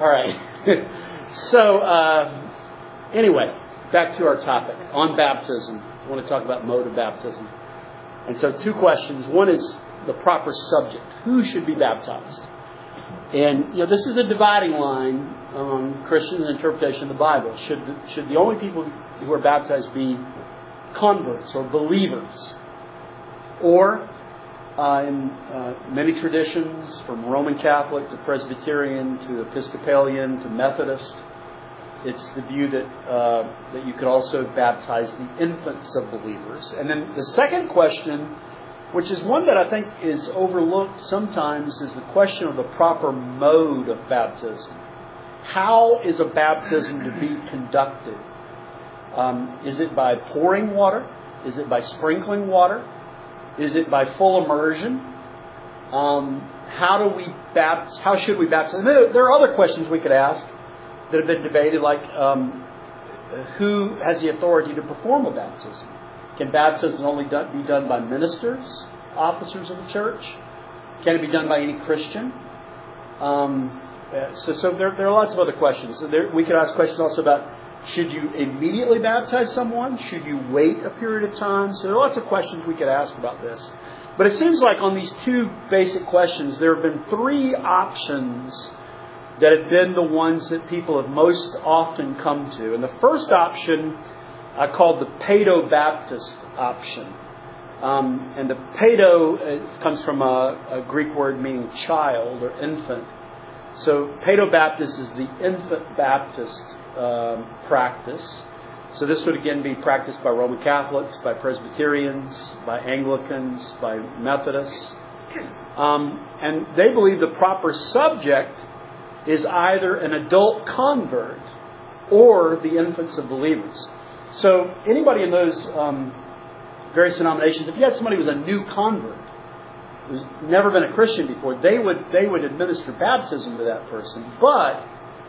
All right. So, anyway, back to our topic on baptism. I want to talk about mode of baptism. And so 2 questions. One is the proper subject. Who should be baptized? And, this is the dividing line on Christian interpretation of the Bible. Should the only people who are baptized be converts or believers? Or, in many traditions, from Roman Catholic to Presbyterian to Episcopalian to Methodist, it's the view that you could also baptize the infants of believers. And then the second question, which is one that I think is overlooked sometimes, is the question of the proper mode of baptism. How is a baptism to be conducted? Is it by pouring water? Is it by sprinkling water? Is it by full immersion? How should we baptize? There are other questions we could ask that have been debated, like who has the authority to perform a baptism? Can baptism only be done by ministers, officers of the church? Can it be done by any Christian? So there are lots of other questions. So we could ask questions also about, should you immediately baptize someone? Should you wait a period of time? So there are lots of questions we could ask about this. But it seems like on these 2 basic questions, there have been 3 options that have been the ones that people have most often come to. And the first option I called the Paedo-Baptist option. And the Paedo comes from a Greek word meaning child or infant. So Paedo-Baptist is the infant Baptist practice. So this would again be practiced by Roman Catholics, by Presbyterians, by Anglicans, by Methodists. And they believe the proper subject is either an adult convert or the infants of believers. So anybody in those various denominations, if you had somebody who was a new convert, who's never been a Christian before, they would administer baptism to that person. But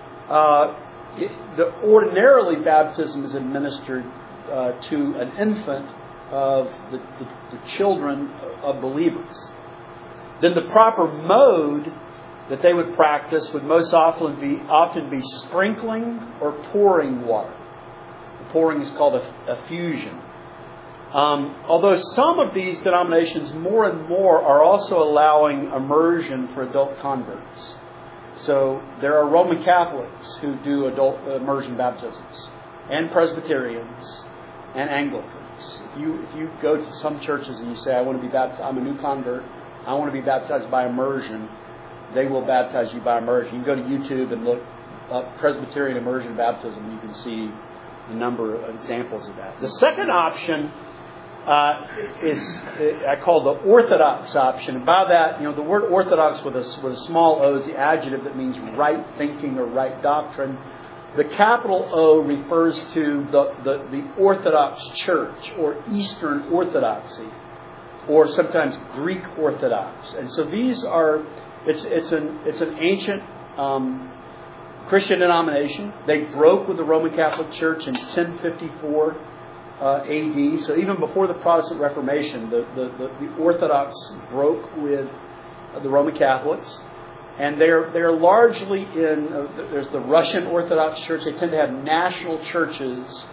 ordinarily baptism is administered to an infant of the children of believers. Then the proper mode that they would practice would most often be sprinkling or pouring water. The pouring is called effusion. Although some of these denominations more and more are also allowing immersion for adult converts. So there are Roman Catholics who do adult immersion baptisms, and Presbyterians, and Anglicans. If you go to some churches and you say, I want to be baptized, I'm a new convert, I want to be baptized by immersion, they will baptize you by immersion. You can go to YouTube and look up Presbyterian immersion baptism. You can see a number of examples of that. The second option is I call the Orthodox option. And by that, the word Orthodox with a small O is the adjective that means right thinking or right doctrine. The capital O refers to the Orthodox Church or Eastern Orthodoxy, or sometimes Greek Orthodox. And so these are it's an ancient Christian denomination. They broke with the Roman Catholic Church in 1054 AD. So even before the Protestant Reformation, the Orthodox broke with the Roman Catholics. And they're largely there's the Russian Orthodox Church. They tend to have national churches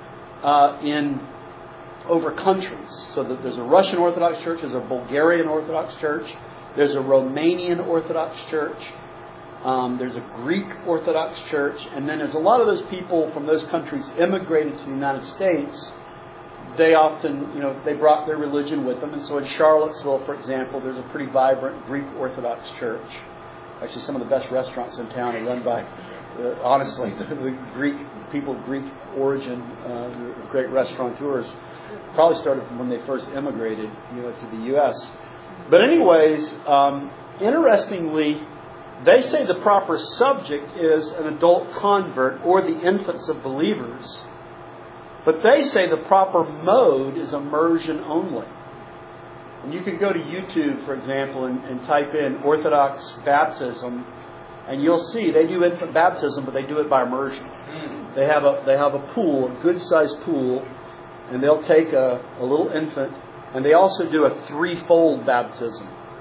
over countries. So there's a Russian Orthodox Church, there's a Bulgarian Orthodox Church, there's a Romanian Orthodox Church, there's a Greek Orthodox Church, and then as a lot of those people from those countries immigrated to the United States, they often, they brought their religion with them. And so in Charlottesville, for example, there's a pretty vibrant Greek Orthodox church. Actually, some of the best restaurants in town are run by, honestly, the Greek people of Greek origin, great restaurateurs. Probably started from when they first immigrated, to the U.S. But anyways, interestingly, they say the proper subject is an adult convert or the infants of believers. But they say the proper mode is immersion only. And you can go to YouTube, for example, and type in Orthodox baptism, and you'll see they do infant baptism, but they do it by immersion. They have a pool, a good-sized pool, and they'll take a little infant, and they also do a threefold baptism.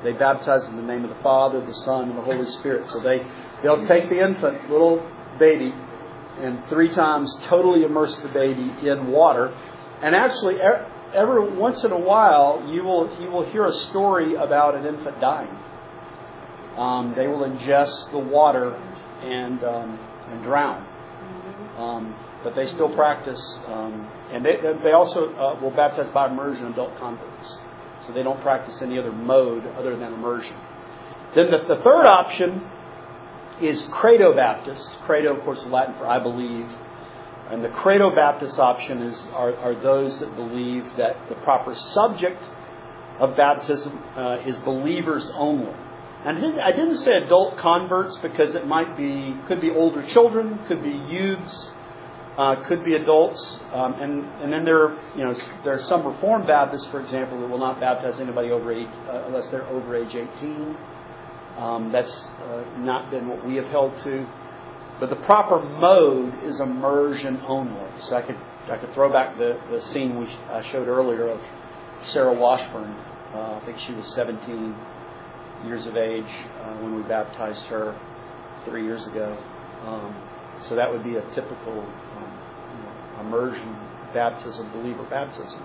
They baptize in the name of the Father, the Son, and the Holy Spirit. So they'll take the infant, little baby, and 3 times totally immerse the baby in water. And actually, every once in a while, you will hear a story about an infant dying. They will ingest the water and drown. But they still practice, and they also will baptize by immersion adult converts. So they don't practice any other mode other than immersion. Then the third option is Credo Baptist. Credo, of course, is Latin for I believe. And the Credo Baptist option are those that believe that the proper subject of baptism is believers only. And I didn't say adult converts because could be older children, could be youths, could be adults, and then there are some Reformed Baptists, for example, that will not baptize anybody unless they're over age 18. That's not been what we have held to. But the proper mode is immersion only. So I could throw back the scene I showed earlier of Sarah Washburn. I think she was 17 years of age when we baptized her 3 years ago. So that would be a typical immersion baptism, believer baptism.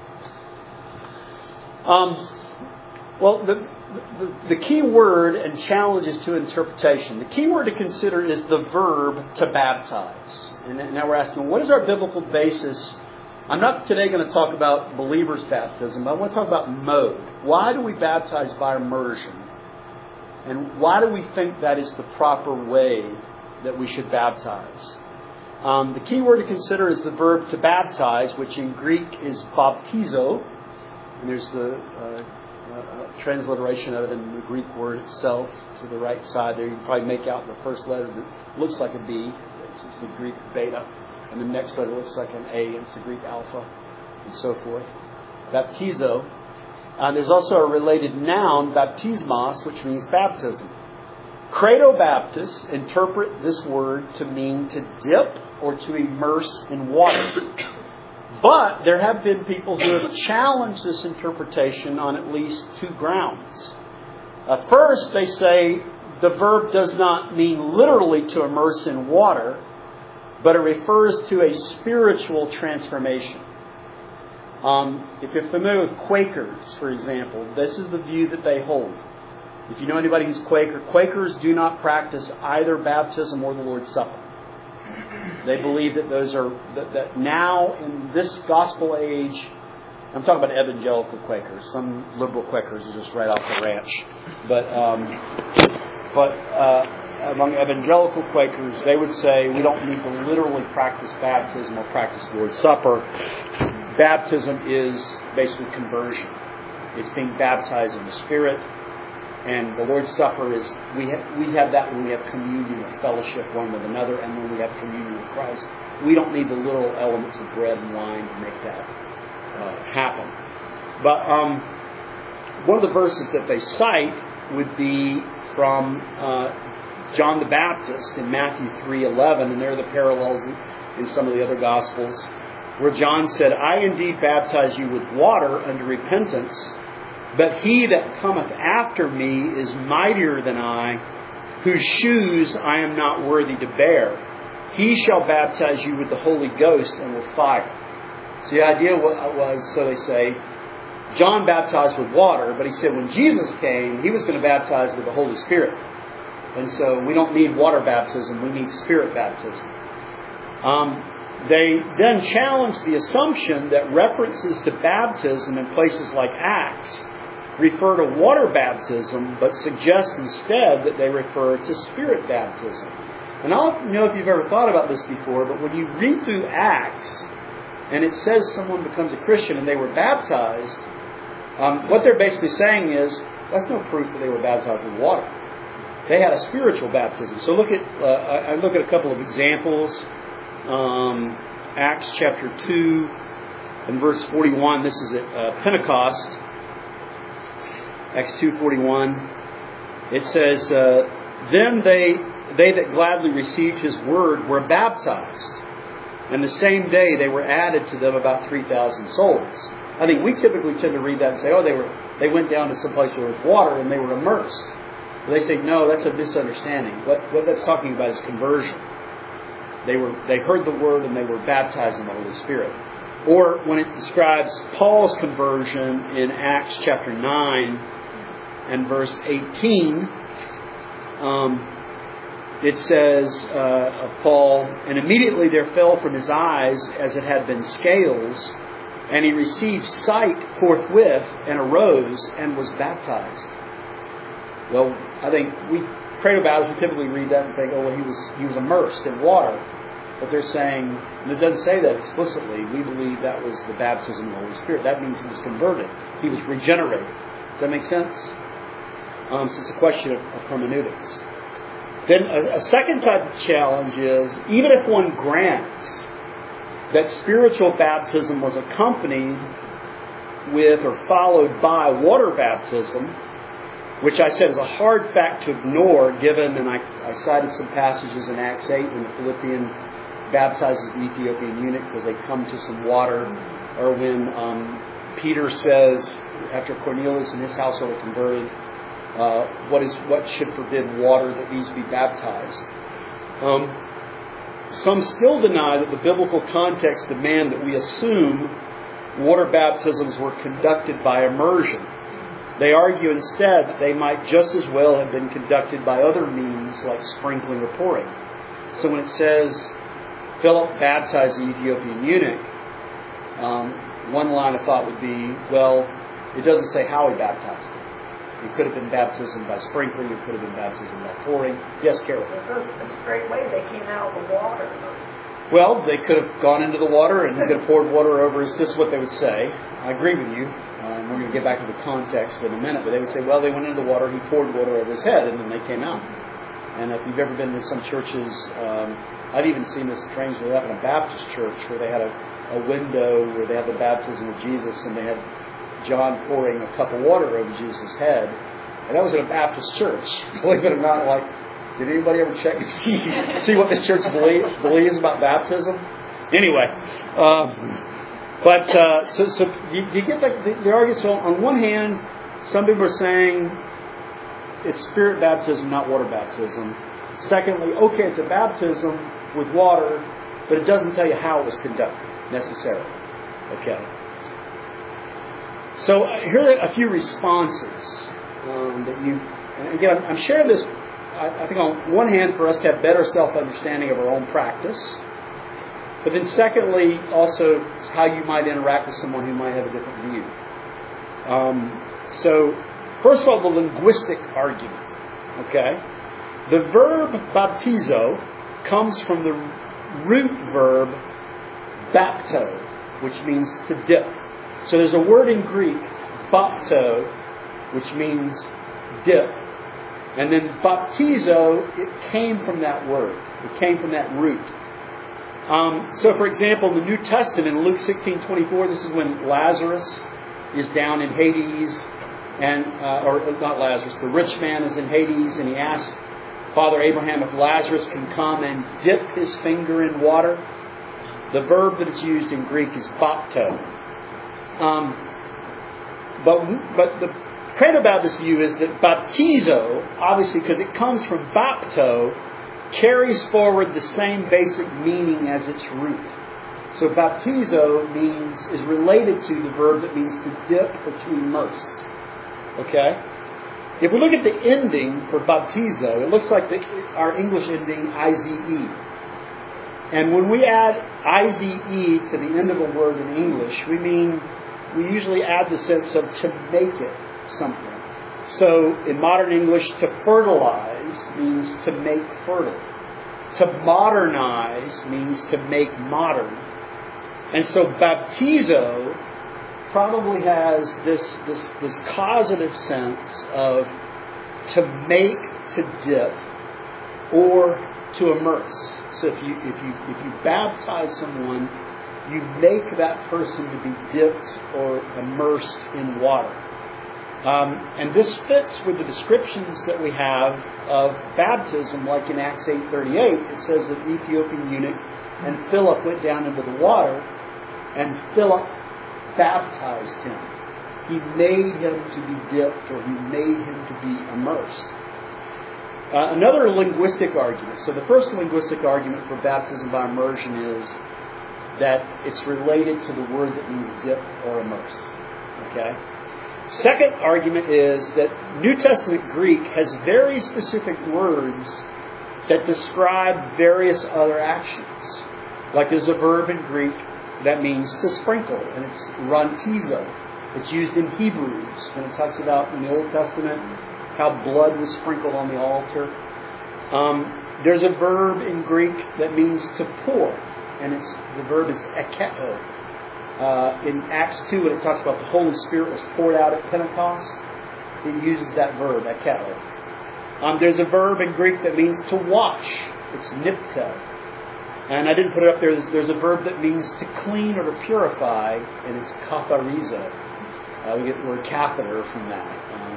Well, the key word and challenges to interpretation. The key word to consider is the verb to baptize. And now we're asking, what is our biblical basis? I'm not today going to talk about believers' baptism, but I want to talk about mode. Why do we baptize by immersion? And why do we think that is the proper way that we should baptize? The key word to consider is the verb to baptize, which in Greek is baptizo. And there's the transliteration of it in the Greek word itself to the right side there. You can probably make out the first letter that looks like a B. It's the Greek beta. And the next letter looks like an A. It's the Greek alpha, and so forth. Baptizo. There's also a related noun, baptismos, which means baptism. Credo Baptists interpret this word to mean to dip or to immerse in water. But there have been people who have challenged this interpretation on at least 2 grounds. First, they say the verb does not mean literally to immerse in water, but it refers to a spiritual transformation. If you're familiar with Quakers, for example, this is the view that they hold. If you know anybody who's Quaker, Quakers do not practice either baptism or the Lord's Supper. They believe that that now in this gospel age, I'm talking about evangelical Quakers. Some liberal Quakers are just right off the ranch. But among evangelical Quakers, they would say we don't need to literally practice baptism or practice the Lord's Supper. Baptism is basically conversion. It's being baptized in the Spirit. And the Lord's Supper is, we have that when we have communion or fellowship one with another, and when we have communion with Christ. We don't need the literal elements of bread and wine to make that happen. But one of the verses that they cite would be from John the Baptist in Matthew 3:11, and there are the parallels in some of the other Gospels, where John said, I indeed baptize you with water unto repentance, but he that cometh after me is mightier than I, whose shoes I am not worthy to bear. He shall baptize you with the Holy Ghost and with fire. So the idea was, so they say, John baptized with water, but he said when Jesus came, he was going to baptize with the Holy Spirit. And so we don't need water baptism, we need Spirit baptism. They then challenged the assumption that references to baptism in places like Acts refer to water baptism, but suggest instead that they refer to Spirit baptism. And I don't know if you've ever thought about this before, but when you read through Acts, and it says someone becomes a Christian and they were baptized, what they're basically saying is, that's no proof that they were baptized with water. They had a spiritual baptism. So I look at a couple of examples. Acts chapter 2 and verse 41. This is at Pentecost. Acts 2:41. It says, then they that gladly received his word were baptized. And the same day they were added to them about 3,000 souls. I think we typically tend to read that and say, oh, they went down to some place where there was water and they were immersed. But they say, no, that's a misunderstanding. What that's talking about is conversion. They heard the word and they were baptized in the Holy Spirit. Or when it describes Paul's conversion in Acts chapter 9 and verse 18, it says of Paul, and immediately there fell from his eyes as it had been scales, and he received sight forthwith and arose and was baptized. Well, I think we Credo-Baptists, we typically read that and think, oh, well, he was immersed in water. But they're saying, and it doesn't say that explicitly, we believe that was the baptism of the Holy Spirit. That means he was converted. He was regenerated. Does that make sense? So it's a question of hermeneutics. Then a second type of challenge is, even if one grants that spiritual baptism was accompanied with or followed by water baptism, which I said is a hard fact to ignore given, and I cited some passages in Acts 8 when the Philippian baptizes the Ethiopian eunuch because they come to some water, or when Peter says, after Cornelius and his household are converted, what should forbid water that needs to be baptized. Some still deny that the biblical context demand that we assume water baptisms were conducted by immersion. They argue instead that they might just as well have been conducted by other means like sprinkling or pouring. So when it says Philip baptized the Ethiopian eunuch, one line of thought would be, well, it doesn't say how he baptized him. It could have been baptism by sprinkling. It could have been baptism by pouring. Yes, Carol? That's a great way they came out of the water. Well, they could have gone into the water and he could have poured water over his... This is what they would say. I agree with you. We're going to get back to the context in a minute. But they would say, well, they went into the water, he poured water over his head, and then they came out. And if you've ever been to some churches, I've even seen this strangely up in a Baptist church where they had a window where they had the baptism of Jesus and they had John pouring a cup of water over Jesus' head. And that was in a Baptist church. Believe it or not, like, did anybody ever check and see what this church believes about baptism? Anyway, so you get the argument. So on one hand, some people are saying it's spirit baptism, not water baptism. Secondly, okay, it's a baptism with water, but it doesn't tell you how it was conducted necessarily. Okay. So here are a few responses that you. And again, I'm sharing this. I think on one hand, for us to have better self-understanding of our own practice, but then secondly, also how you might interact with someone who might have a different view. So, first of all, the linguistic argument. Okay, the verb baptizo comes from the root verb bapto, which means to dip. So there's a word in Greek, bapto, which means dip. And then baptizo, it came from that word. It came from that root. So, for example, in the New Testament, in Luke 16:24, this is when Lazarus is down in Hades, and or not Lazarus, the rich man is in Hades, and he asks Father Abraham if Lazarus can come and dip his finger in water. The verb that is used in Greek is bapto. But the Credo-Baptist view is that baptizo, obviously because it comes from bapto, carries forward the same basic meaning as its root. So baptizo is related to the verb that means to dip or to immerse. Okay? If we look at the ending for baptizo, it looks like our English ending IZE. And when we add IZE to the end of a word in English, we usually add the sense of to make it something. So in modern English, to fertilize means to make fertile. To modernize means to make modern. And so baptizo probably has this causative sense of to make, to dip, or to immerse. So if you baptize someone, you make that person to be dipped or immersed in water. And this fits with the descriptions that we have of baptism, like in Acts 8:38. It says that the Ethiopian eunuch and Philip went down into the water, and Philip baptized him. He made him to be dipped, or he made him to be immersed. Another linguistic argument. So the first linguistic argument for baptism by immersion is that it's related to the word that means dip or immerse. Okay? Second argument is that New Testament Greek has very specific words that describe various other actions. Like there's a verb in Greek that means to sprinkle, and it's rantizo. It's used in Hebrews when it talks about in the Old Testament how blood was sprinkled on the altar. There's a verb in Greek that means to pour, and the verb is ekeo. In Acts 2, when it talks about the Holy Spirit was poured out at Pentecost, it uses that verb, ekeo. There's a verb in Greek that means to wash. It's nipto. And I didn't put it up there. There's a verb that means to clean or to purify, and it's katharizo. We get the word catheter from that.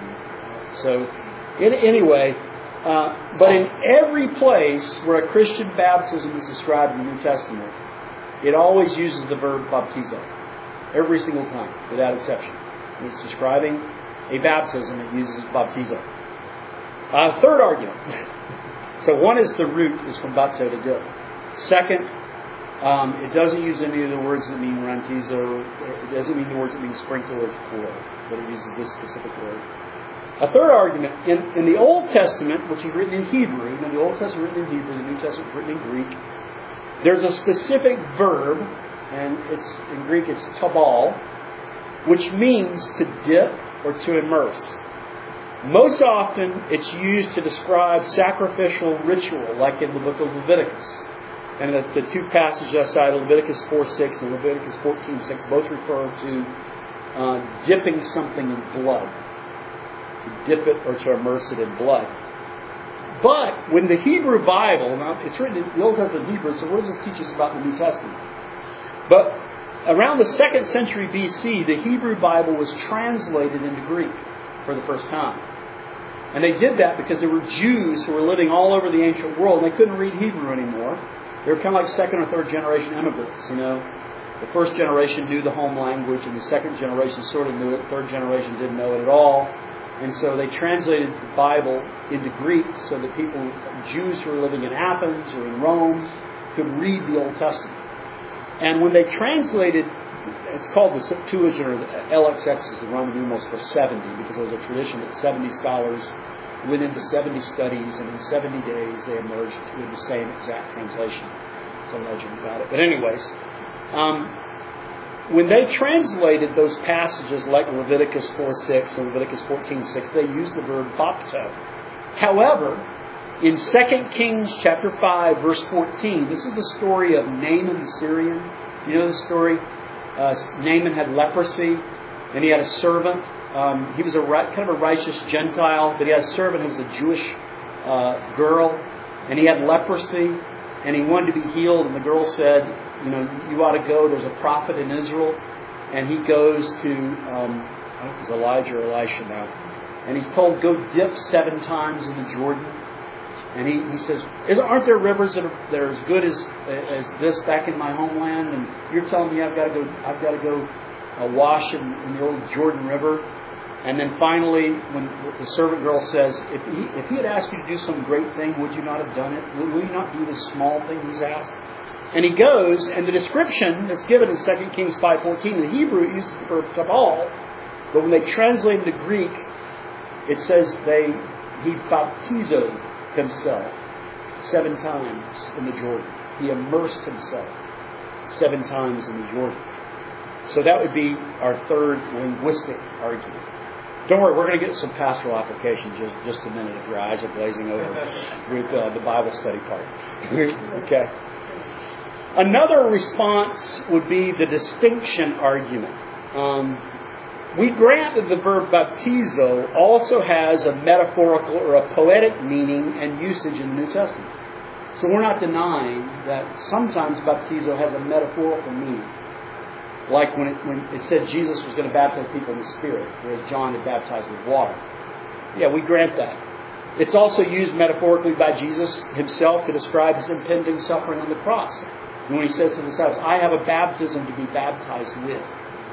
Anyway, but in every place where a Christian baptism is described in the New Testament, it always uses the verb baptizo. Every single time, without exception. When it's describing a baptism, it uses baptizo. Third argument. So one is the root is from bapto to dip. Second, it doesn't use any of the words that mean rantizo. It doesn't mean the words that mean sprinkle or pour, but it uses this specific word. A third argument, in the Old Testament, which is written in Hebrew, the Old Testament is written in Hebrew, the New Testament is written in Greek, there's a specific verb, and in Greek it's tabal, which means to dip or to immerse. Most often it's used to describe sacrificial ritual, like in the book of Leviticus. And the two passages I cited, Leviticus 4:6 and Leviticus 14:6, both refer to dipping something in blood. To dip it or to immerse it in blood. But when the Hebrew Bible, now it's written in the Old Testament Hebrew, so what does this teach us about the New Testament? But around the 2nd century BC, the Hebrew Bible was translated into Greek for the first time. And they did that because there were Jews who were living all over the ancient world, and they couldn't read Hebrew anymore. They were kind of like 2nd or 3rd generation immigrants, The first generation knew the home language, and the 2nd generation sort of knew it. 3rd generation didn't know it at all. And so they translated the Bible into Greek so that Jews who were living in Athens or in Rome, could read the Old Testament. And when they translated, it's called the Septuagint, or the LXX is the Roman numerals for 70, because there was a tradition that 70 scholars went into 70 studies, and in 70 days they emerged with the same exact translation. It's a legend about it. But anyways, when they translated those passages like Leviticus 4:6 and Leviticus 14:6, they used the verb bapto. However, in 2 Kings chapter 5, verse 14, this is the story of Naaman the Syrian. You know the story? Naaman had leprosy, and he had a servant. He was kind of a righteous Gentile, but he had a servant who was a Jewish girl, and he had leprosy, and he wanted to be healed, and the girl said, you ought to go. There's a prophet in Israel. And he goes to, I think it's Elijah or Elisha now. And he's told, go dip 7 times in the Jordan. And he says, aren't there rivers that are as good as this back in my homeland? And you're telling me I've got to go wash in the old Jordan River? And then finally, when the servant girl says, if he had asked you to do some great thing, would you not have done it? Will you not do this small thing he's asked? And he goes, and the description that's given in 2 Kings 5:14, the Hebrew uses the verb tabal, but when they translate the Greek, it says he baptizoed himself 7 times in the Jordan. He immersed himself 7 times in the Jordan. So that would be our third linguistic argument. Don't worry, we're going to get some pastoral application just a minute if your eyes are glazing over with the Bible study part. Okay. Another response would be the distinction argument. We grant that the verb baptizo also has a metaphorical or a poetic meaning and usage in the New Testament. So we're not denying that sometimes baptizo has a metaphorical meaning. Like when it said Jesus was going to baptize people in the Spirit, whereas John had baptized with water. Yeah, we grant that. It's also used metaphorically by Jesus himself to describe his impending suffering on the cross. And when he says to the disciples, I have a baptism to be baptized with.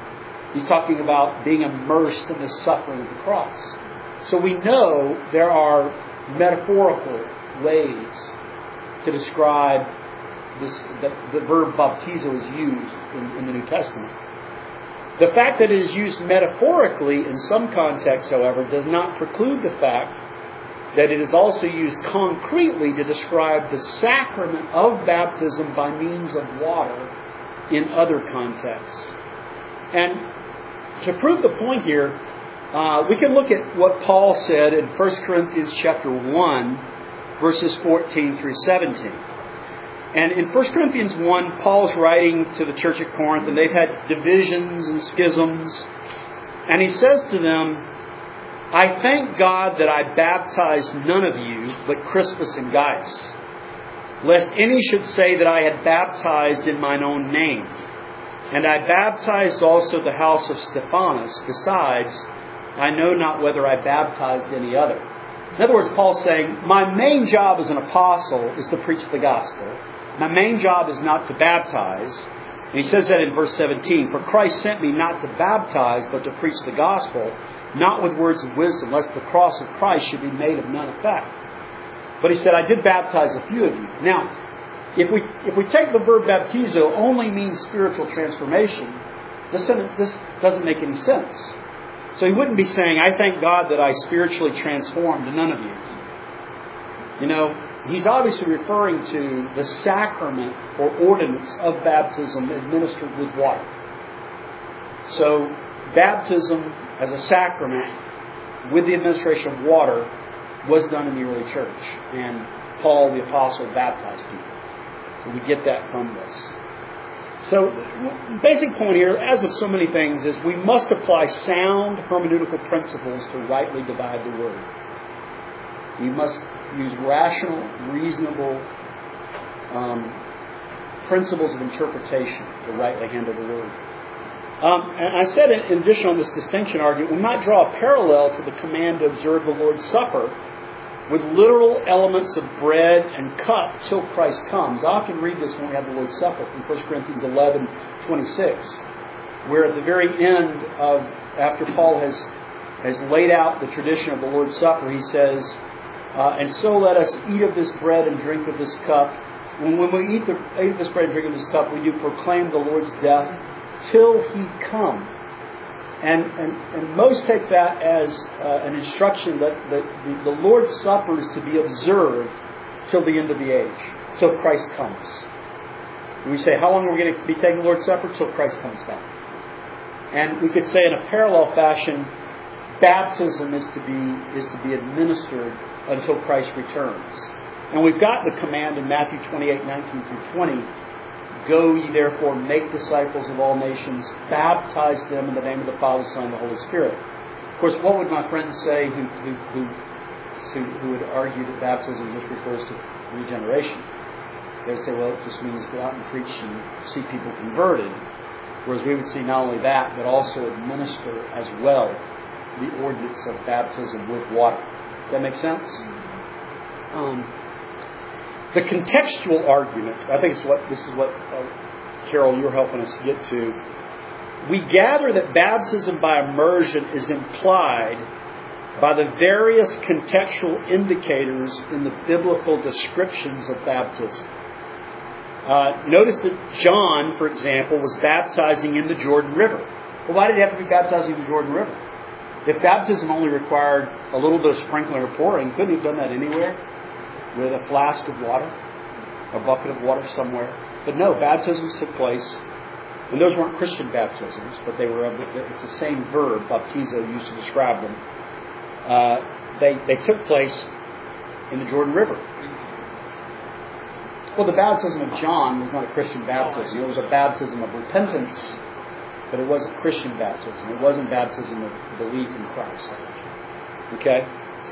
He's talking about being immersed in the suffering of the cross. So we know there are metaphorical ways to describe this. The verb baptizo is used in the New Testament. The fact that it is used metaphorically in some contexts, however, does not preclude the fact that it is also used concretely to describe the sacrament of baptism by means of water in other contexts. And to prove the point here, we can look at what Paul said in 1 Corinthians chapter 1, verses 14 through 17. And in 1 Corinthians 1, Paul's writing to the church at Corinth, and they've had divisions and schisms. And he says to them, I thank God that I baptized none of you but Crispus and Gaius, lest any should say that I had baptized in mine own name. And I baptized also the house of Stephanas. Besides, I know not whether I baptized any other. In other words, Paul's saying, my main job as an apostle is to preach the gospel. My main job is not to baptize. And he says that in verse 17. For Christ sent me not to baptize, but to preach the gospel, not with words of wisdom, lest the cross of Christ should be made of none effect. But he said, I did baptize a few of you. Now, if we take the verb baptizo only means spiritual transformation, this doesn't make any sense. So he wouldn't be saying, I thank God that I spiritually transformed none of you. You know, he's obviously referring to the sacrament or ordinance of baptism administered with water. So baptism as a sacrament with the administration of water was done in the early church. And Paul the Apostle baptized people. So we get that from this. So the basic point here, as with so many things, is we must apply sound hermeneutical principles to rightly divide the word. We must use rational, reasonable principles of interpretation to rightly handle the word. And I said in addition on this distinction argument, we might draw a parallel to the command to observe the Lord's Supper with literal elements of bread and cup till Christ comes. I often read this when we have the Lord's Supper from 1 Corinthians 11:26, where at the very end of, after Paul has laid out the tradition of the Lord's Supper, he says, and so let us eat of this bread and drink of this cup. When we eat of this bread and drink of this cup, we do proclaim the Lord's death till He come. And most take that as an instruction that the Lord's Supper is to be observed till the end of the age, till Christ comes. And we say, how long are we going to be taking the Lord's Supper? Till Christ comes back. And we could say in a parallel fashion, baptism is to be administered until Christ returns. And we've got the command in Matthew 28:19 through 20. Go ye therefore, make disciples of all nations, baptize them in the name of the Father, Son, and the Holy Spirit. Of course, what would my friends say who would argue that baptism just refers to regeneration? They would say, well, it just means go out and preach and see people converted. Whereas we would see not only that, but also administer as well the ordinance of baptism with water. Does that make sense? The contextual argument, I think this is what Carol, you're helping us get to. We gather that baptism by immersion is implied by the various contextual indicators in the biblical descriptions of baptism. Notice that John, for example, was baptizing in the Jordan River. Well, why did he have to be baptizing in the Jordan River? If baptism only required a little bit of sprinkling or pouring, couldn't he have done that anywhere? With a flask of water, a bucket of water somewhere. But no, baptisms took place, and those weren't Christian baptisms, but it's the same verb, baptizo, used to describe them. They took place in the Jordan River. Well, the baptism of John was not a Christian baptism. It was a baptism of repentance, but it wasn't Christian baptism. It wasn't baptism of belief in Christ. Okay?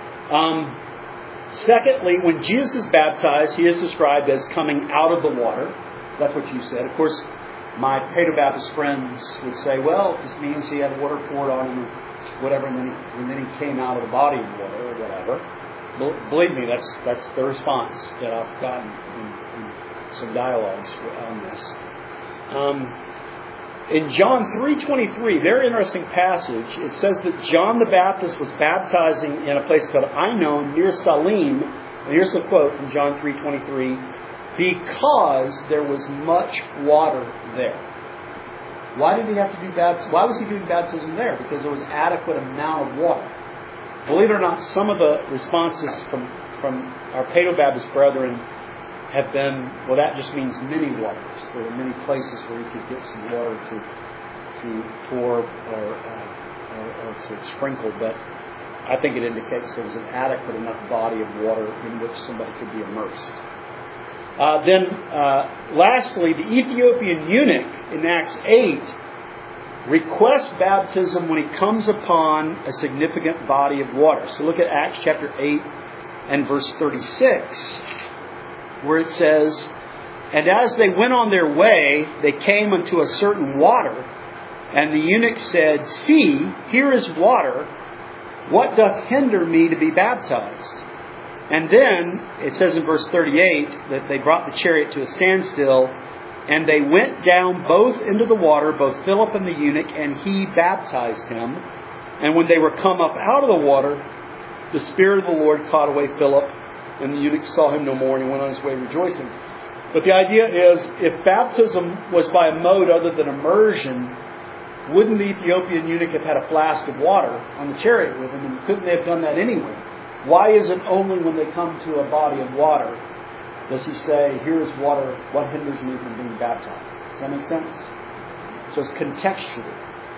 Secondly, when Jesus is baptized, He is described as coming out of the water. That's what you said. Of course, my Paedo-Baptist friends would say, well, it just means He had water poured on Him or whatever, and then He came out of the body of water or whatever. Believe me, that's the response that I've gotten in some dialogues on this. In John 3:23, very interesting passage, it says that John the Baptist was baptizing in a place called Ainon near Salim. And here's the quote from John 3:23, because there was much water there. Why did he have to do baptism? Why was he doing baptism there? Because there was adequate amount of water. Believe it or not, some of the responses from our Paedo-Baptist brethren have been, well, that just means many waters. There were many places where you could get some water to pour or to sprinkle, but I think it indicates there was an adequate enough body of water in which somebody could be immersed. Lastly, the Ethiopian eunuch in Acts 8 requests baptism when he comes upon a significant body of water. So look at Acts chapter 8 and verse 36, where it says, and as they went on their way, they came unto a certain water, and the eunuch said, see, here is water. What doth hinder me to be baptized? And then, it says in verse 38, that they brought the chariot to a standstill, and they went down both into the water, both Philip and the eunuch, and he baptized him. And when they were come up out of the water, the Spirit of the Lord caught away Philip, and the eunuch saw him no more, and he went on his way rejoicing. But the idea is, if baptism was by a mode other than immersion, wouldn't the Ethiopian eunuch have had a flask of water on the chariot with him? And couldn't they have done that anyway? Why is it only when they come to a body of water does he say, here is water, what hinders me from being baptized? Does that make sense? So it's contextual.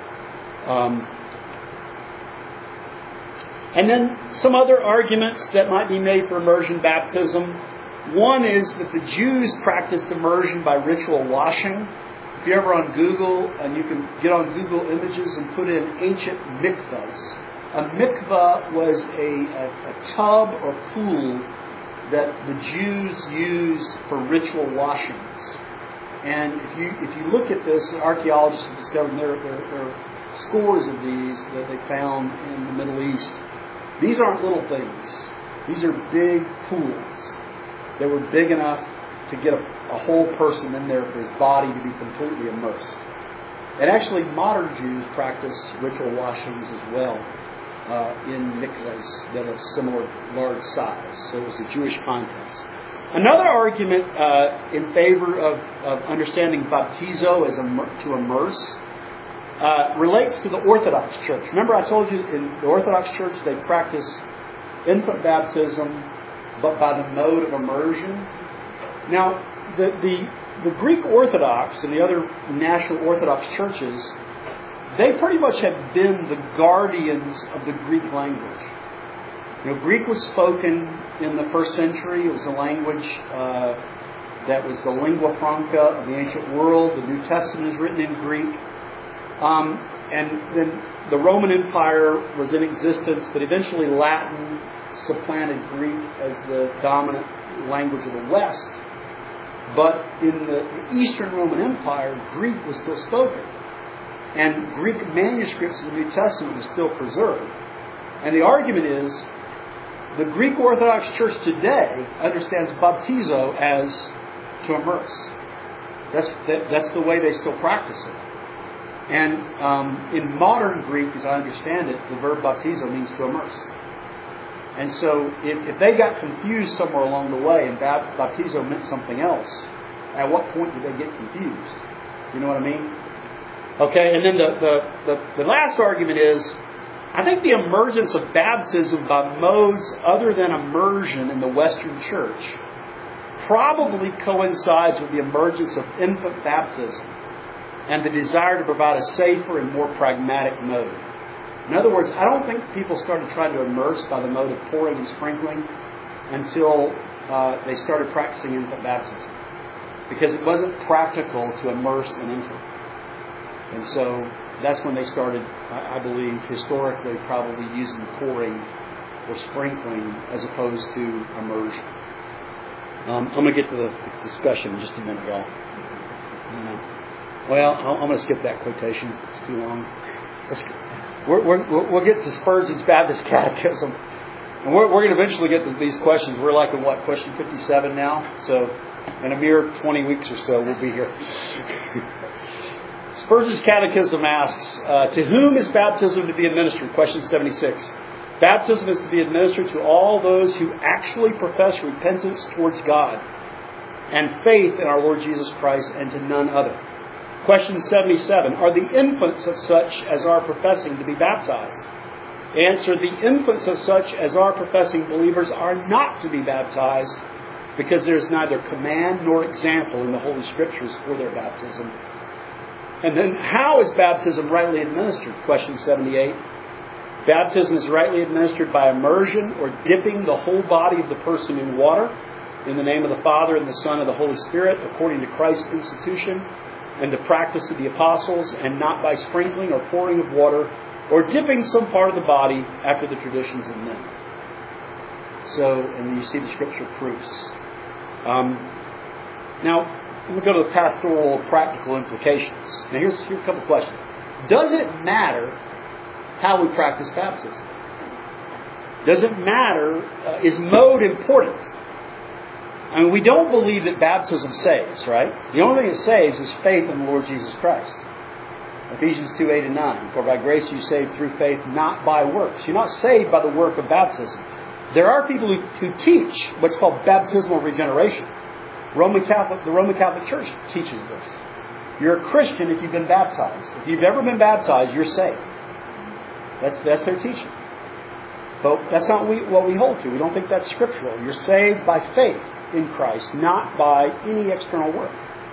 And then some other arguments that might be made for immersion baptism. One is that the Jews practiced immersion by ritual washing. If you're ever on Google, and you can get on Google Images and put in ancient mikvahs. A mikvah was a tub or pool that the Jews used for ritual washings. And if you look at this, archaeologists have discovered there are scores of these that they found in the Middle East. These aren't little things. These are big pools. They were big enough to get a whole person in there for his body to be completely immersed. And actually, modern Jews practice ritual washings as well in mikvahs that are similar large size. So it was a Jewish context. Another argument in favor of understanding baptizo as to immerse relates to the Orthodox Church. Remember I told you in the Orthodox Church they practice infant baptism, but by the mode of immersion. Now, the Greek Orthodox and the other national Orthodox churches, they pretty much have been the guardians of the Greek language. You know, Greek was spoken in the first century. It was a language that was the lingua franca of the ancient world. The New Testament is written in Greek. And then the Roman Empire was in existence, but eventually Latin supplanted Greek as the dominant language of the West. But in the Eastern Roman Empire, Greek was still spoken. And Greek manuscripts of the New Testament are still preserved. And the argument is, the Greek Orthodox Church today understands baptizo as to immerse. That's the way they still practice it. And in modern Greek, as I understand it, the verb baptizo means to immerse. And so if they got confused somewhere along the way and baptizo meant something else, at what point did they get confused? You know what I mean? Okay, and then the last argument is, I think the emergence of baptism by modes other than immersion in the Western Church probably coincides with the emergence of infant baptism and the desire to provide a safer and more pragmatic mode. In other words, I don't think people started trying to immerse by the mode of pouring and sprinkling until they started practicing infant baptism, because it wasn't practical to immerse an infant. And so that's when they started, I believe, historically probably using pouring or sprinkling as opposed to immersion. I'm going to get to the discussion in just a minute, y'all. Well, I'm going to skip that quotation. It's too long. We'll get to Spurgeon's Baptist Catechism. And we're going to eventually get to these questions. We're like in question 57 now. So in a mere 20 weeks or so, we'll be here. Spurgeon's Catechism asks, to whom is baptism to be administered? Question 76. Baptism is to be administered to all those who actually profess repentance towards God and faith in our Lord Jesus Christ, and to none other. Question 77. Are the infants of such as are professing to be baptized? Answer. The infants of such as are professing believers are not to be baptized, because there is neither command nor example in the Holy Scriptures for their baptism. And then, how is baptism rightly administered? Question 78. Baptism is rightly administered by immersion or dipping the whole body of the person in water in the name of the Father and the Son and the Holy Spirit, according to Christ's institution and the practice of the apostles, and not by sprinkling or pouring of water or dipping some part of the body after the traditions of men. So, and you see the Scripture proofs. Now, we'll go to the pastoral practical implications. Now, here's a couple of questions. Does it matter how we practice baptism? Does it matter? Is mode important? I mean, we don't believe that baptism saves, right? The only thing that saves is faith in the Lord Jesus Christ. Ephesians 2:8 and 9. For by grace you saved through faith, not by works. You're not saved by the work of baptism. There are people who teach what's called baptismal regeneration. The Roman Catholic Church teaches this. You're a Christian if you've been baptized. If you've ever been baptized, you're saved. That's their teaching. But that's not what we hold to. We don't think that's scriptural. You're saved by faith in Christ, not by any external work.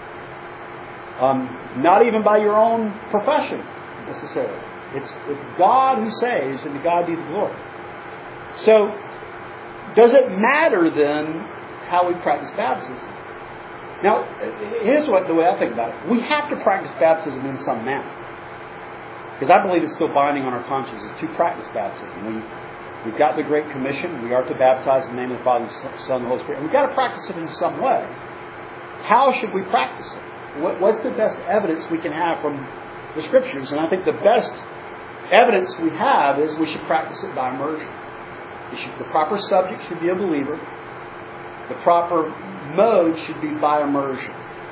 Not even by your own profession, necessarily. It's God who saves, and to God be the glory. So, does it matter then how we practice baptism? Now, here's the way I think about it. We have to practice baptism in some manner. Because I believe it's still binding on our consciences to practice baptism. We've got the Great Commission. We are to baptize in the name of the Father, the Son, and the Holy Spirit. And we've got to practice it in some way. How should we practice it? What's the best evidence we can have from the Scriptures? And I think the best evidence we have is we should practice it by immersion. The proper subject should be a believer. The proper mode should be by immersion.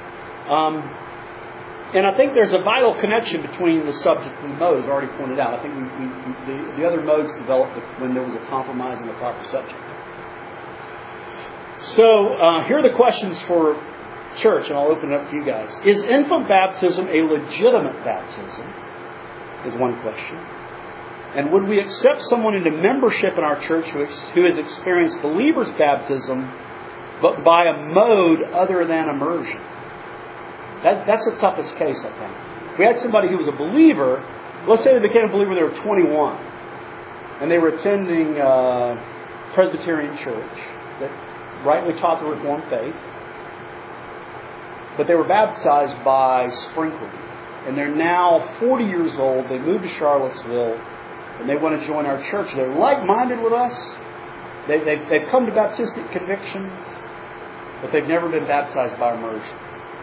And I think there's a vital connection between the subject and the mode, as already pointed out. I think the other modes developed when there was a compromise in the proper subject. So here are the questions for church, and I'll open it up to you guys. Is infant baptism a legitimate baptism? Is one question. And would we accept someone into membership in our church who has experienced believer's baptism, but by a mode other than immersion? That's the toughest case, I think. If we had somebody who was a believer, let's say they became a believer when they were 21, and they were attending Presbyterian church that rightly taught the Reformed faith, but they were baptized by sprinkling. And they're now 40 years old. They moved to Charlottesville, and they want to join our church. They're like-minded with us. They've come to baptistic convictions, but they've never been baptized by immersion.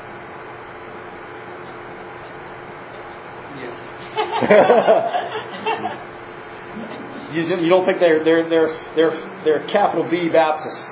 You don't think they're capital B Baptists?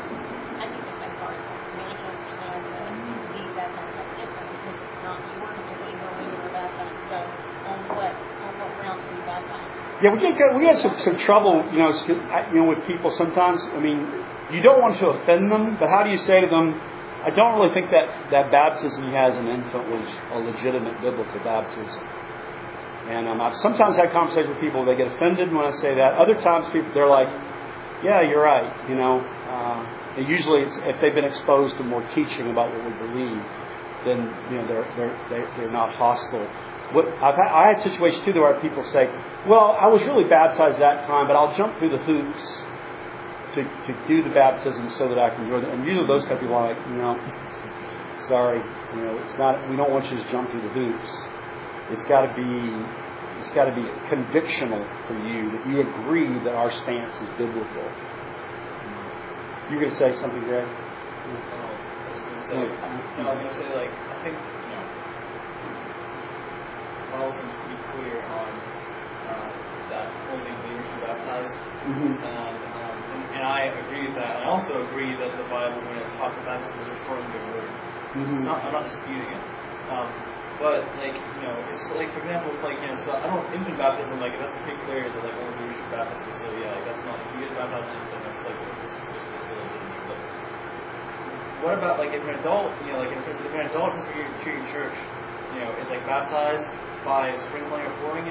Yeah, we get some trouble, with people sometimes. I mean, you don't want to offend them, but how do you say to them, I don't really think that baptism you had as an infant was a legitimate biblical baptism. And I've sometimes had conversations with people, they get offended when I say that. Other times they're like, yeah, you're right. And usually if they've been exposed to more teaching about what we believe, then they're not hostile. I had situations too where people say, well, I was really baptized that time, but I'll jump through the hoops to do the baptism so that I can join it. And usually those kind of people are like, sorry, it's not. We don't want you to jump through the hoops. It's got to be convictional for you that you agree that our stance is biblical. You going to say something, Greg? I was going to say, I think Paul seems pretty clear on that only believers be baptized. Mm-hmm. And I agree with that. I also agree that the Bible, when it talks about baptism, is referring to the Word. Mm-hmm. I'm not disputing it. But like, it's like, for example, like, so I don't, infant baptism, like, that's pretty clear that like only Jewish baptism. So yeah, like, that's not, if you get baptized as an infant, that's like it's just a silly thing. But what about like if an adult, like if an adult comes to your church, is like baptized by sprinkling or pouring,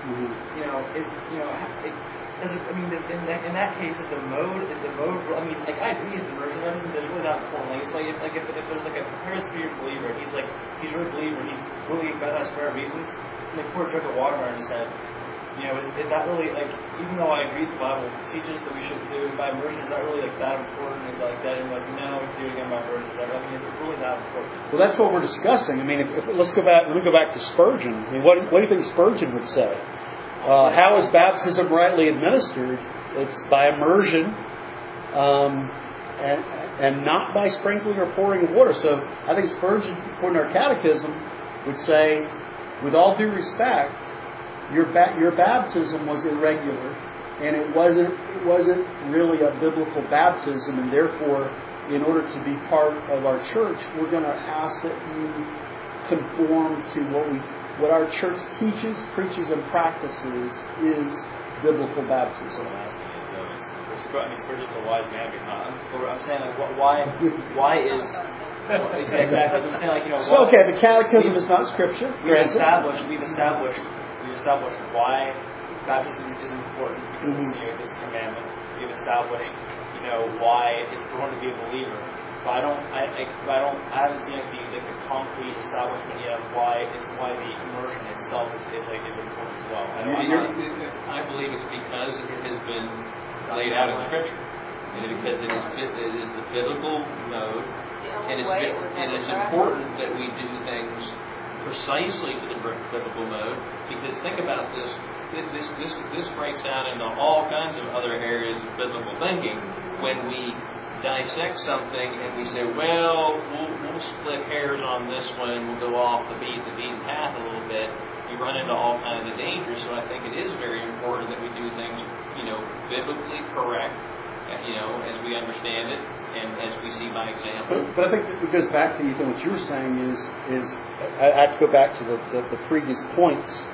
does it, I mean, in that case, is the mode, I mean, like, I agree with the immersion baptism, but it's really not important. Like, it's like, if there's like a Presbyterian believer, and he's really a believer, he's really baptized for reasons, and they pour a jug of water on his head, is that really, like, even though I agree the Bible teaches that we should do it by immersion, is that really, like, that important? Is like that, and like, no, do it again by immersion? Is it really that important? Well, that's what we're discussing. I mean, let me go back to Spurgeon. I mean, what do you think Spurgeon would say? How is baptism rightly administered? It's by immersion, and not by sprinkling or pouring of water. So I think Spurgeon, according to our catechism, would say, with all due respect, your baptism was irregular, and it wasn't really a biblical baptism, and therefore, in order to be part of our church, we're going to ask that you conform to what our church teaches, preaches, and practices is biblical baptism. Spurgeon's a wise man. He's not. I'm saying, like, why is exactly? I'm saying, like, So okay, the catechism is not scripture. We've established why baptism is important because it's this commandment. We've established, why it's going to be a believer. But I haven't seen the concrete establishment yet of why the immersion itself is important as well. I believe it's because it has been laid out in Scripture, and because it is the biblical mode, and it's important that we do things precisely to the biblical mode. Because think about this. This breaks out into all kinds of other areas of biblical thinking when we dissect something and we say, well, we'll split hairs on this one, we'll go off the beaten path a little bit. You run into all kinds of dangers. So I think it is very important that we do things, biblically correct, as we understand it and as we see by example. But I think it goes back to Ethan. What you were saying is I have to go back to the previous points.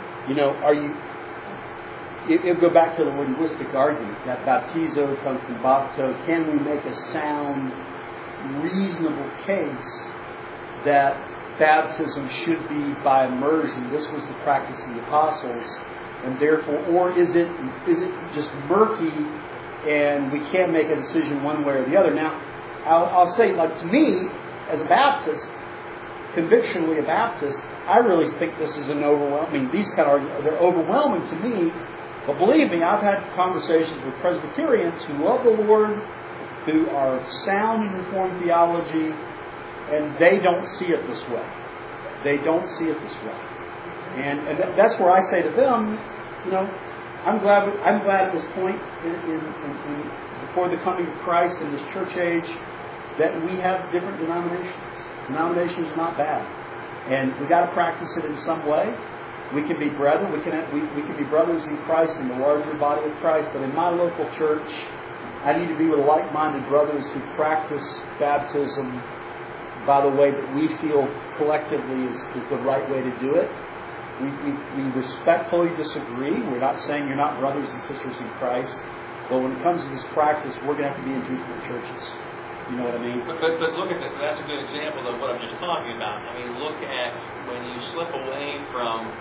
It'll go back to the linguistic argument that baptizo comes from bapto. Can we make a sound, reasonable case that baptism should be by immersion? This was the practice of the apostles, and therefore, or is it just murky, and we can't make a decision one way or the other? Now, I'll say, like, to me, as a Baptist, convictionally a Baptist, I really think this is an overwhelming. These kind of arguments, they're overwhelming to me. But believe me, I've had conversations with Presbyterians who love the Lord, who are sound in Reformed theology, and they don't see it this way. They don't see it this way. And that's where I say to them, I'm glad at this point, before the coming of Christ in this church age, that we have different denominations. Denominations are not bad. And we've got to practice it in some way. We can be brethren. We can be brothers in Christ in the larger body of Christ. But in my local church, I need to be with like-minded brothers who practice baptism by the way that we feel collectively is the right way to do it. We respectfully disagree. We're not saying you're not brothers and sisters in Christ. But when it comes to this practice, we're going to have to be in two different churches. You know what I mean? But look at that. That's a good example of what I'm just talking about. I mean, look at when you slip away from,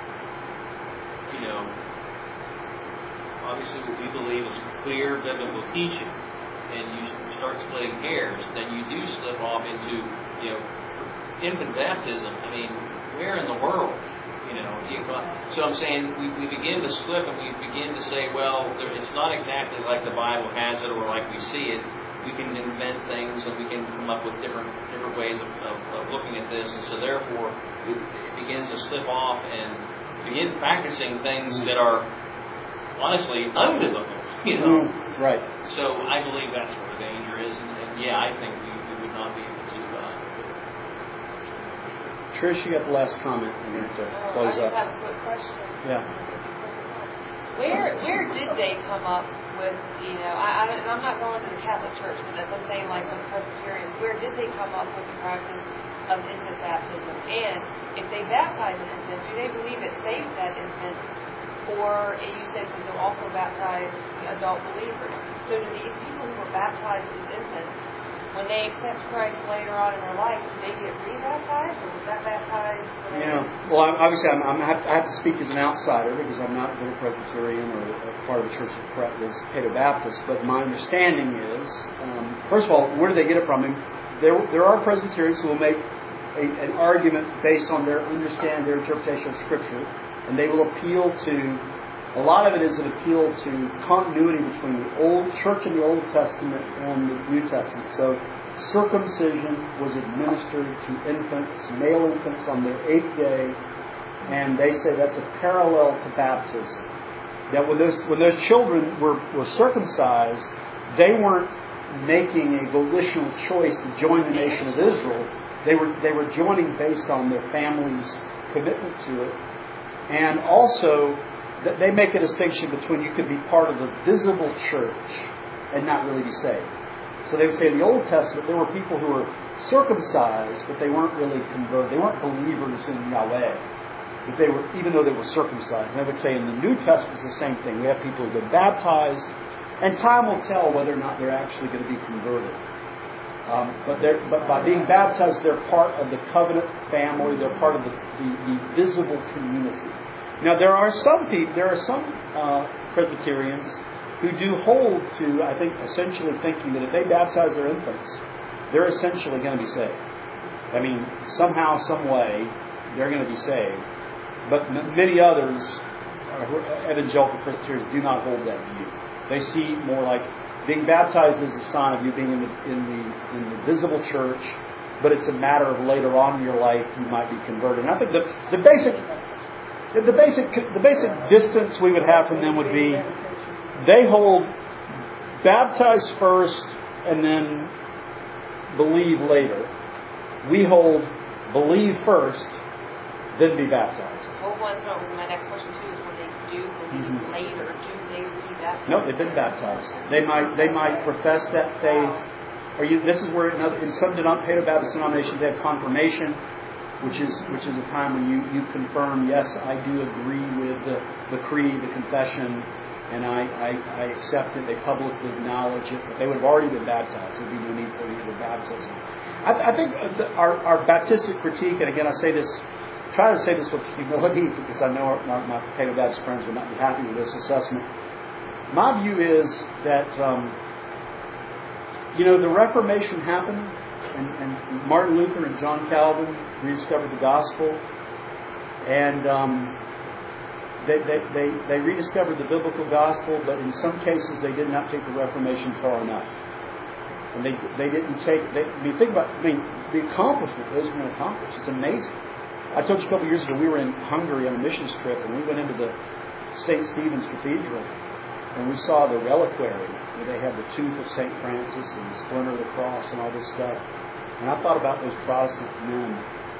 obviously what we believe is clear biblical teaching, and you start splitting hairs, then you do slip off into, infant baptism. I mean, where in the world? So I'm saying we begin to slip and we begin to say, well, it's not exactly like the Bible has it or like we see it. We can invent things and we can come up with different ways of looking at this, and so therefore it begins to slip off and begin practicing things that are honestly unbiblical. Right. So I believe that's where the danger is, and yeah, I think we would not be able to. Trish, you got the last comment. I'm going to close up. I just have a quick question. Yeah. Where did they come up with, I'm not going to the Catholic Church with this, I'm saying like with Presbyterians, where did they come up with the practice of infant baptism? And if they baptize an infant, do they believe it saves that infant? Or you said that they'll also baptize adult believers. So do these people who were baptized as infants, when they accept Christ later on in their life, do they get re-baptized, or was that baptized? Well, obviously, I have to speak as an outsider because I'm not a Presbyterian or a part of the church that is Paedo-Baptist. But my understanding is, first of all, where do they get it from? I mean, there are Presbyterians who will make an argument based on their understanding, their interpretation of Scripture, and they will appeal to. A lot of it is an appeal to continuity between the Old Church in the Old Testament and the New Testament. So circumcision was administered to infants, male infants, on their 8th day, and they say that's a parallel to baptism. That when those children were circumcised, they weren't making a volitional choice to join the nation of Israel. They were joining based on their family's commitment to it, and also they make a distinction between you could be part of the visible church and not really be saved. So they would say in the Old Testament there were people who were circumcised, but they weren't really converted. They weren't believers in Yahweh, but they were, even though they were circumcised. And they would say in the New Testament it's the same thing. We have people who've been baptized, and time will tell whether or not they're actually going to be converted. But by being baptized, they're part of the covenant family. They're part of the visible community. Now, there are some Presbyterians who do hold to, I think, essentially thinking that if they baptize their infants, they're essentially going to be saved. I mean, somehow, some way, they're going to be saved. But many others, evangelical Presbyterians, do not hold that view. They see more like being baptized is a sign of you being in the visible church, but it's a matter of later on in your life you might be converted. And I think the basic distance we would have from them would be they hold baptize first and then believe later. We hold believe first, then be baptized. Well, my next question too is when they do believe later, do they re-baptize? No, they've been baptized. They might profess that faith. This is where in some Paedo-Baptist denominations they have confirmation, which is a time when you confirm, yes, I do agree with the creed, the confession, and I accept it. They publicly acknowledge it, but they would have already been baptized. There'd be no need for either baptism. I think our Baptistic critique, and again I say this, try to say this with humility because I know my Paedo-Baptist friends would not be happy with this assessment. My view is that the Reformation happened, and Martin Luther and John Calvin rediscovered the gospel, and they rediscovered the biblical gospel, but in some cases they did not take the Reformation far enough. And they didn't take. Think about the accomplishment those men accomplished. It's amazing. I told you a couple of years ago we were in Hungary on a missions trip, and we went into the St. Stephen's Cathedral, and we saw the reliquary where they had the tooth of St. Francis and the splinter of the cross and all this stuff. And I thought about those Protestant men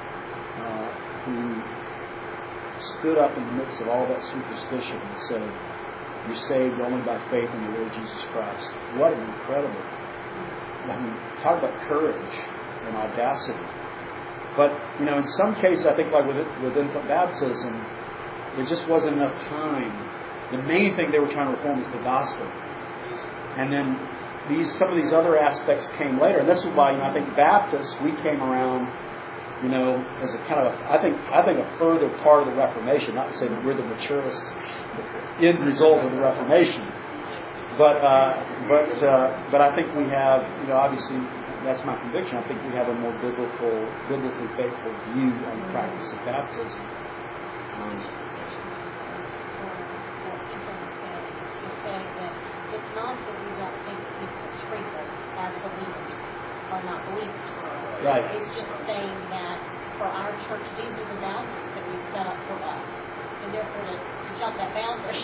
who stood up in the midst of all that superstition and said, "You're saved only by faith in the Lord Jesus Christ." What an incredible! Talk about courage and audacity. But in some cases, I think like with infant baptism, there just wasn't enough time. The main thing they were trying to reform was the gospel, and then some of these other aspects came later. And this is why I think Baptists, we came around, as a kind of I think a further part of the Reformation. Not to say that we're the maturest end result of the Reformation, but I think we have, obviously that's my conviction. I think we have a more biblically faithful view on the practice of baptism. It's not that we don't think that people that sprinkle as believers are not believers. Right. It's just saying that for our church, these are the boundaries that we've set up for us. And therefore, to jump that boundary,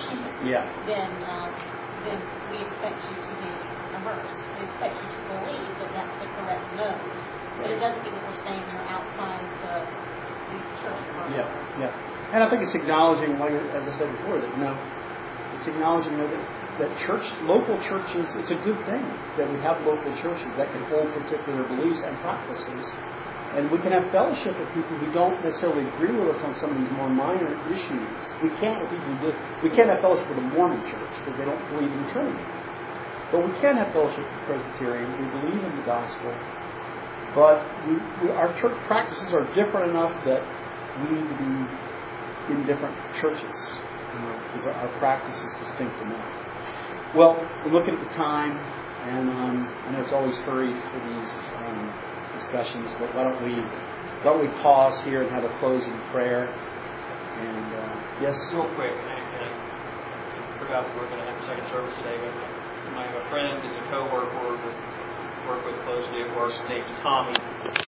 then we expect you to be immersed. We expect you to believe that that's the correct mode. But it doesn't mean that we're saying you're outside the church. Yeah. And I think it's acknowledging, like as I said before, that it's acknowledging that local churches, it's a good thing that we have local churches that can hold particular beliefs and practices. And we can have fellowship with people who don't necessarily agree with us on some of these more minor issues. We can't with people who do. We can't have fellowship with the Mormon Church because they don't believe in the Trinity. But we can have fellowship with Presbyterian. We believe in the gospel. But our church practices are different enough that we need to be in different churches because our practice is distinct enough. Well, we're looking at the time, and I know it's always hurried for these discussions, but why don't we pause here and have a closing prayer? And yes, real quick, I forgot we were going to have a second service today, but my friend is a co-worker work with closely at work. His name's Tommy.